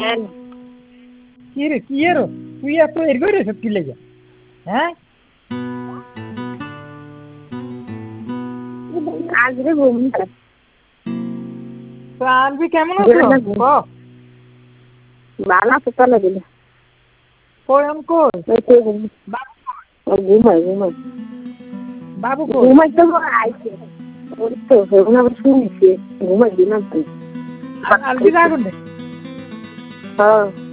কি রে কি এর তুই এত এর করে সব কি লেগে হ্যাঁ আজকে ঘুম তো আনবি কেমন আছো ভালো আছে চলে দিলে কই কই ঘুমাই বাবু ঘুমাই তো আইছে ওই তো আবার শুনেছি ঘুমাই দিলাম তো আনবি রাগুন হ্যাঁ